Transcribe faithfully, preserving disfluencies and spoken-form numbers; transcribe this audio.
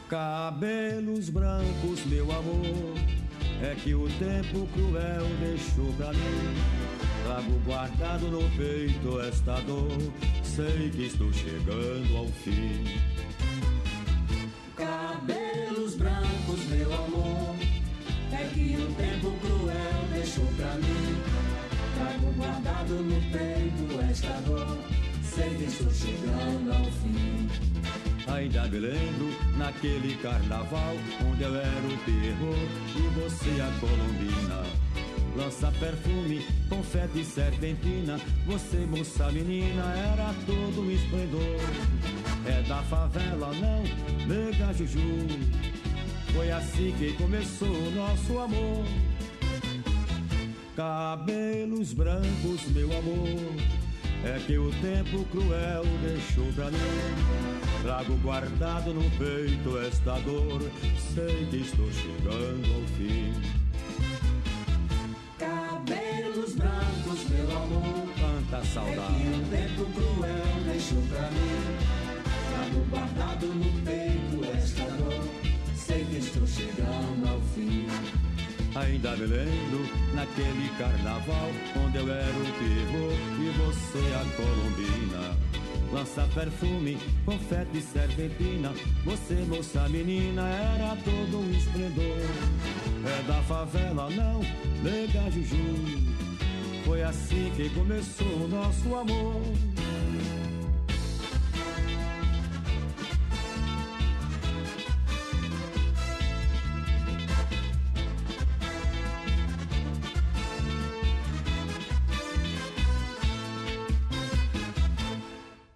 Cabelos brancos, meu amor, é que o tempo cruel deixou pra mim. Trago guardado no peito esta dor, sei que estou chegando ao fim. Cabelos brancos, meu amor, é que o tempo cruel deixou pra mim. Trago guardado no peito esta dor, sei que estou chegando ao fim. Ainda me lembro naquele carnaval onde eu era o terror e você a colombina. Lança perfume, confete e serpentina, você moça menina era todo um esplendor. É da favela não, nega Juju, foi assim que começou o nosso amor. Cabelos brancos, meu amor, é que o tempo cruel deixou pra mim. Trago guardado no peito esta dor, sei que estou chegando ao fim. Cabelos brancos, meu amor, quanta saudade, é que o tempo cruel deixou pra mim. Trago guardado no peito esta dor, sei que estou chegando ao fim. Ainda me lembro naquele carnaval onde eu era o terror e você a colombina. Lança perfume, confete e serpentina, você moça menina era todo um esplendor. É da favela não, nega Juju, foi assim que começou o nosso amor.